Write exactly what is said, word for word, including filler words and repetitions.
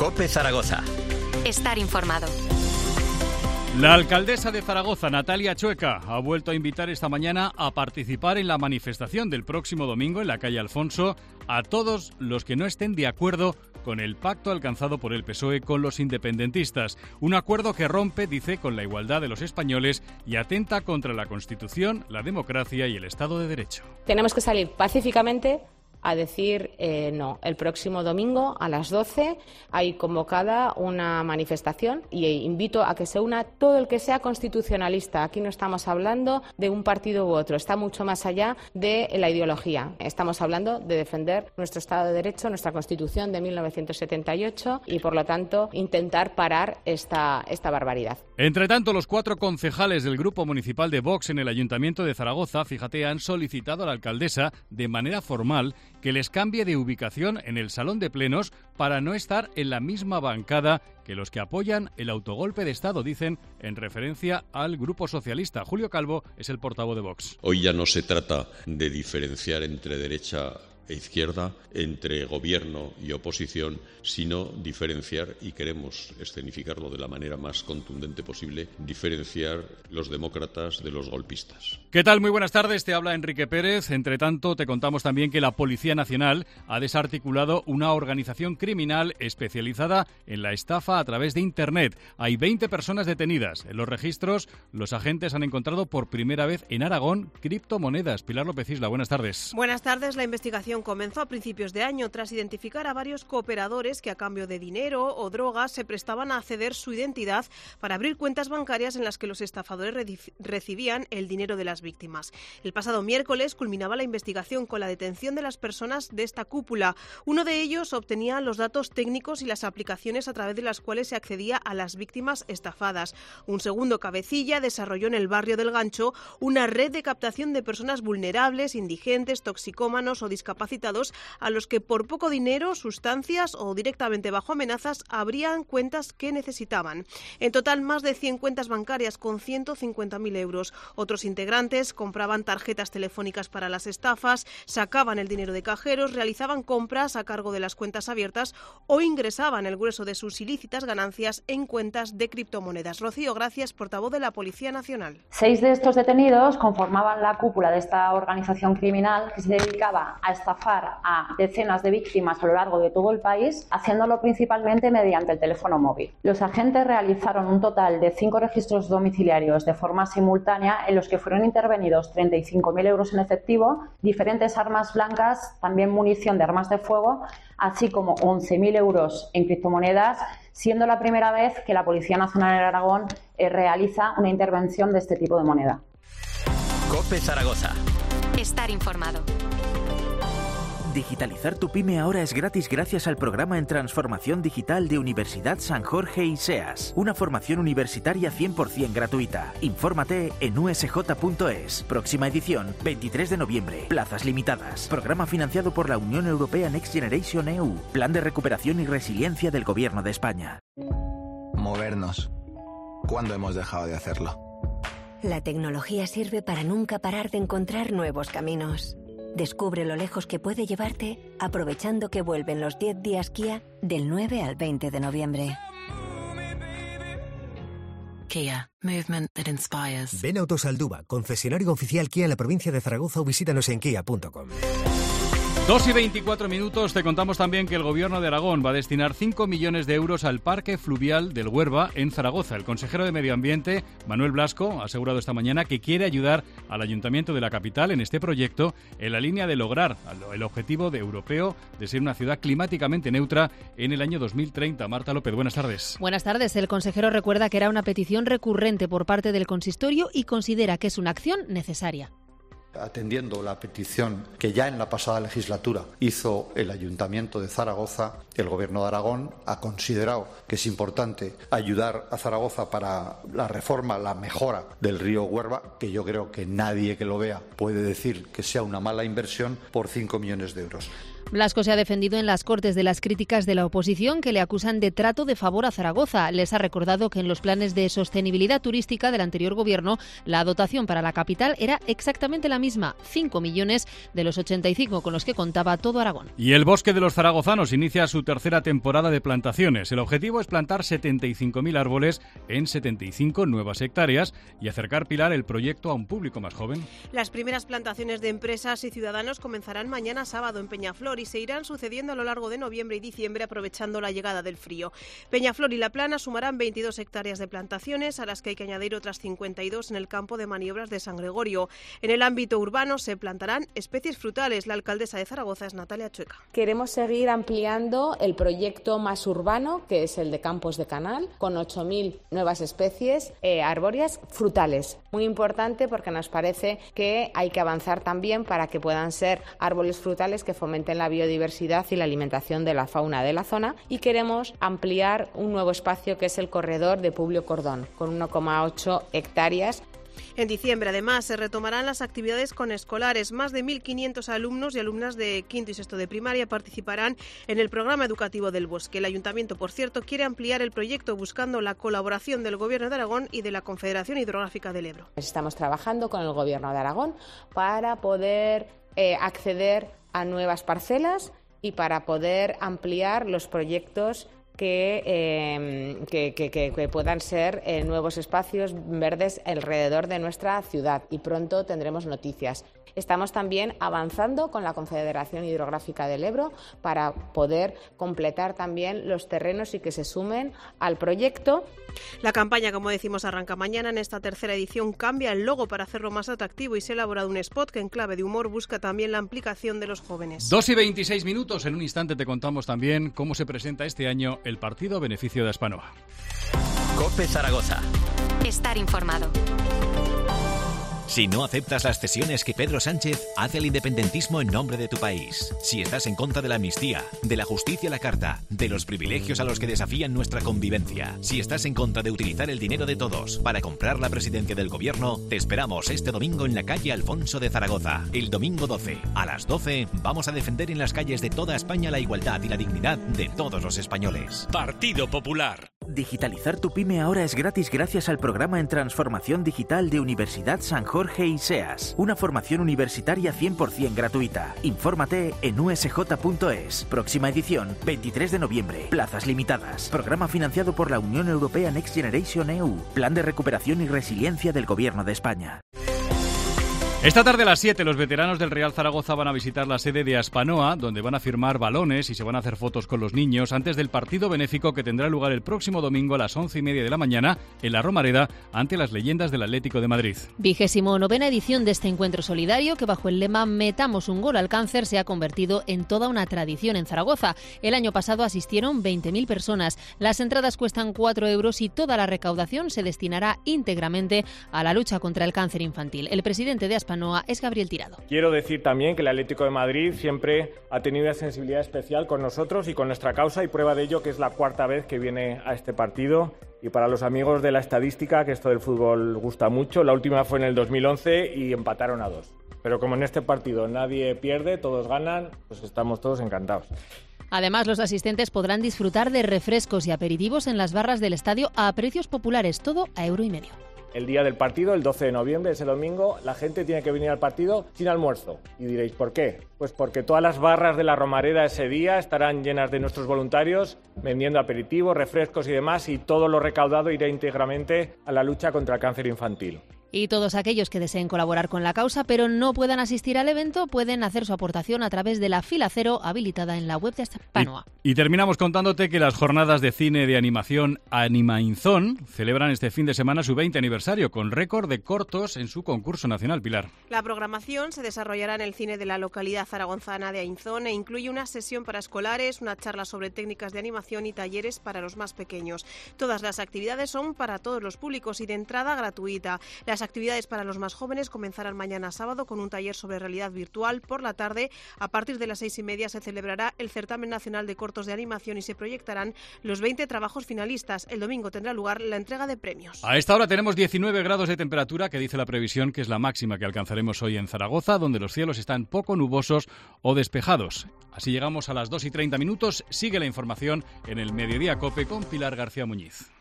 COPE Zaragoza. Estar informado. La alcaldesa de Zaragoza, Natalia Chueca, ha vuelto a invitar esta mañana a participar en la manifestación del próximo domingo en la calle Alfonso a todos los que no estén de acuerdo con el pacto alcanzado por el P S O E con los independentistas. Un acuerdo que rompe, dice, con la igualdad de los españoles y atenta contra la Constitución, la democracia y el Estado de Derecho. Tenemos que salir pacíficamente a decir eh, no. El próximo domingo a las doce hay convocada una manifestación y invito a que se una todo el que sea constitucionalista. Aquí no estamos hablando de un partido u otro, está mucho más allá de la ideología. Estamos hablando de defender nuestro Estado de Derecho, nuestra Constitución de mil novecientos setenta y ocho y, por lo tanto, intentar parar esta, esta barbaridad. Entre tanto, los cuatro concejales del Grupo Municipal de Vox en el Ayuntamiento de Zaragoza, fíjate, han solicitado a la alcaldesa de manera formal que les cambie de ubicación en el salón de plenos para no estar en la misma bancada que los que apoyan el autogolpe de Estado, dicen, en referencia al Grupo Socialista. Julio Calvo es el portavoz de Vox. Hoy ya no se trata de diferenciar entre derecha e izquierda, entre gobierno y oposición, sino diferenciar, y queremos escenificarlo de la manera más contundente posible, diferenciar los demócratas de los golpistas. ¿Qué tal? Muy buenas tardes, te habla Enrique Pérez. Entre tanto, te contamos también que la Policía Nacional ha desarticulado una organización criminal especializada en la estafa a través de Internet. Hay veinte personas detenidas. En los registros, los agentes han encontrado por primera vez en Aragón criptomonedas. Pilar López Isla, buenas tardes. Buenas tardes. La investigación comenzó a principios de año tras identificar a varios cooperadores que a cambio de dinero o drogas se prestaban a ceder su identidad para abrir cuentas bancarias en las que los estafadores recibían el dinero de las víctimas. El pasado miércoles culminaba la investigación con la detención de las personas de esta cúpula. Uno de ellos obtenía los datos técnicos y las aplicaciones a través de las cuales se accedía a las víctimas estafadas. Un segundo cabecilla desarrolló en el barrio del Gancho una red de captación de personas vulnerables, indigentes, toxicómanos o discapacitados a los que por poco dinero, sustancias o directamente bajo amenazas abrían cuentas que necesitaban. En total, más de cien cuentas bancarias con ciento cincuenta mil euros. Otros integrantes compraban tarjetas telefónicas para las estafas, sacaban el dinero de cajeros, realizaban compras a cargo de las cuentas abiertas o ingresaban el grueso de sus ilícitas ganancias en cuentas de criptomonedas. Rocío Gracias, portavoz de la Policía Nacional. Seis de estos detenidos conformaban la cúpula de esta organización criminal que se dedicaba a estafar a decenas de víctimas a lo largo de todo el país, haciéndolo principalmente mediante el teléfono móvil. Los agentes realizaron un total de cinco registros domiciliarios de forma simultánea en los que fueron intervenidos treinta y cinco mil euros en efectivo, diferentes armas blancas, también munición de armas de fuego, así como once mil euros en criptomonedas, siendo la primera vez que la Policía Nacional de Aragón eh, realiza una intervención de este tipo de moneda. COPE Zaragoza. Estar informado. Digitalizar tu pyme ahora es gratis gracias al programa en transformación digital de Universidad San Jorge y SEAS. Una formación universitaria cien por ciento gratuita. Infórmate en u s j punto es. Próxima edición, veintitrés de noviembre. Plazas limitadas. Programa financiado por la Unión Europea Next Generation E U. Plan de recuperación y resiliencia del Gobierno de España. Movernos. ¿Cuándo hemos dejado de hacerlo? La tecnología sirve para nunca parar de encontrar nuevos caminos. Descubre lo lejos que puede llevarte aprovechando que vuelven los diez días Kia del nueve al veinte de noviembre. Kia. Movement that inspires. Ven a Autosalduba, concesionario oficial Kia en la provincia de Zaragoza, o visítanos en kia punto com. dos y veinticuatro minutos, te contamos también que el Gobierno de Aragón va a destinar cinco millones de euros al Parque Fluvial del Huerva en Zaragoza. El consejero de Medio Ambiente, Manuel Blasco, ha asegurado esta mañana que quiere ayudar al Ayuntamiento de la capital en este proyecto en la línea de lograr el objetivo de europeo de ser una ciudad climáticamente neutra en el año dos mil treinta. Marta López, buenas tardes. Buenas tardes. El consejero recuerda que era una petición recurrente por parte del consistorio y considera que es una acción necesaria. Atendiendo la petición que ya en la pasada legislatura hizo el Ayuntamiento de Zaragoza, el Gobierno de Aragón ha considerado que es importante ayudar a Zaragoza para la reforma, la mejora del río Huerva, que yo creo que nadie que lo vea puede decir que sea una mala inversión, por cinco millones de euros. Blasco se ha defendido en las Cortes de las críticas de la oposición que le acusan de trato de favor a Zaragoza. Les ha recordado que en los planes de sostenibilidad turística del anterior gobierno la dotación para la capital era exactamente la misma, cinco millones de los ochenta y cinco con los que contaba todo Aragón. Y el Bosque de los Zaragozanos inicia su tercera temporada de plantaciones. El objetivo es plantar setenta y cinco mil árboles en setenta y cinco nuevas hectáreas y acercar Pilar el proyecto a un público más joven. Las primeras plantaciones de empresas y ciudadanos comenzarán mañana sábado en Peñaflor y se irán sucediendo a lo largo de noviembre y diciembre aprovechando la llegada del frío. Peñaflor y La Plana sumarán veintidós hectáreas de plantaciones, a las que hay que añadir otras cincuenta y dos en el campo de maniobras de San Gregorio. En el ámbito urbano se plantarán especies frutales. La alcaldesa de Zaragoza es Natalia Chueca. Queremos seguir ampliando el proyecto más urbano, que es el de Campos de Canal, con ocho mil nuevas especies eh, arbóreas frutales. Muy importante porque nos parece que hay que avanzar también para que puedan ser árboles frutales que fomenten la biodiversidad y la alimentación de la fauna de la zona, y queremos ampliar un nuevo espacio que es el corredor de Publio Cordón con uno coma ocho hectáreas. En diciembre, además, se retomarán las actividades con escolares. Más de mil quinientos alumnos y alumnas de quinto y sexto de primaria participarán en el programa educativo del Bosque. El Ayuntamiento, por cierto, quiere ampliar el proyecto buscando la colaboración del Gobierno de Aragón y de la Confederación Hidrográfica del Ebro. Estamos trabajando con el Gobierno de Aragón para poder eh, acceder a nuevas parcelas y para poder ampliar los proyectos Que, eh, que, que, que puedan ser eh, nuevos espacios verdes alrededor de nuestra ciudad, y pronto tendremos noticias. Estamos también avanzando con la Confederación Hidrográfica del Ebro para poder completar también los terrenos y que se sumen al proyecto. La campaña, como decimos, arranca mañana. En esta tercera edición cambia el logo para hacerlo más atractivo y se ha elaborado un spot que en clave de humor busca también la implicación de los jóvenes. dos y veintiséis minutos. En un instante te contamos también cómo se presenta este año el partido a beneficio de Aspanoa. COPE Zaragoza. Estar informado. Si no aceptas las cesiones que Pedro Sánchez hace al independentismo en nombre de tu país, si estás en contra de la amnistía, de la justicia a la carta, de los privilegios a los que desafían nuestra convivencia, si estás en contra de utilizar el dinero de todos para comprar la presidencia del gobierno, te esperamos este domingo en la calle Alfonso de Zaragoza. El domingo doce, a las doce, vamos a defender en las calles de toda España la igualdad y la dignidad de todos los españoles. Partido Popular. Digitalizar tu pyme ahora es gratis gracias al programa en transformación digital de Universidad San Jorge y SEAS. Una formación universitaria cien por ciento gratuita. Infórmate en u s j punto es. Próxima edición, veintitrés de noviembre. Plazas limitadas. Programa financiado por la Unión Europea Next Generation E U. Plan de recuperación y resiliencia del Gobierno de España. Esta tarde a las siete los veteranos del Real Zaragoza van a visitar la sede de Aspanoa, donde van a firmar balones y se van a hacer fotos con los niños antes del partido benéfico que tendrá lugar el próximo domingo a las once y media de la mañana en la Romareda ante las leyendas del Atlético de Madrid. Vigésimo novena edición de este encuentro solidario que bajo el lema Metamos un gol al cáncer se ha convertido en toda una tradición en Zaragoza. El año pasado asistieron veinte mil personas. Las entradas cuestan cuatro euros y toda la recaudación se destinará íntegramente a la lucha contra el cáncer infantil. El presidente de Aspanoa es Gabriel Tirado. Quiero decir también que el Atlético de Madrid siempre ha tenido una sensibilidad especial con nosotros y con nuestra causa, y prueba de ello que es la cuarta vez que viene a este partido. Y para los amigos de la estadística, que esto del fútbol gusta mucho, la última fue en el dos mil once y empataron a dos. Pero como en este partido nadie pierde, todos ganan, pues estamos todos encantados. Además, los asistentes podrán disfrutar de refrescos y aperitivos en las barras del estadio a precios populares, todo a euro y medio. El día del partido, el doce de noviembre, ese domingo, la gente tiene que venir al partido sin almuerzo. Y diréis, ¿por qué? Pues porque todas las barras de la Romareda ese día estarán llenas de nuestros voluntarios vendiendo aperitivos, refrescos y demás, y todo lo recaudado irá íntegramente a la lucha contra el cáncer infantil. Y todos aquellos que deseen colaborar con la causa pero no puedan asistir al evento pueden hacer su aportación a través de la fila cero habilitada en la web de Aspanoa. Y, y terminamos contándote que las jornadas de cine de animación Animainzón celebran este fin de semana su veinte aniversario con récord de cortos en su concurso nacional, Pilar. La programación se desarrollará en el cine de la localidad zaragozana de Ainzón e incluye una sesión para escolares, una charla sobre técnicas de animación y talleres para los más pequeños. Todas las actividades son para todos los públicos y de entrada gratuita. Las Las actividades para los más jóvenes comenzarán mañana sábado con un taller sobre realidad virtual. Por la tarde, a partir de las seis y media, se celebrará el Certamen Nacional de Cortos de Animación y se proyectarán los veinte trabajos finalistas. El domingo tendrá lugar la entrega de premios. A esta hora tenemos diecinueve grados de temperatura, que dice la previsión que es la máxima que alcanzaremos hoy en Zaragoza, donde los cielos están poco nubosos o despejados. Así llegamos a las dos y treinta minutos. Sigue la información en el Mediodía COPE con Pilar García Muñiz.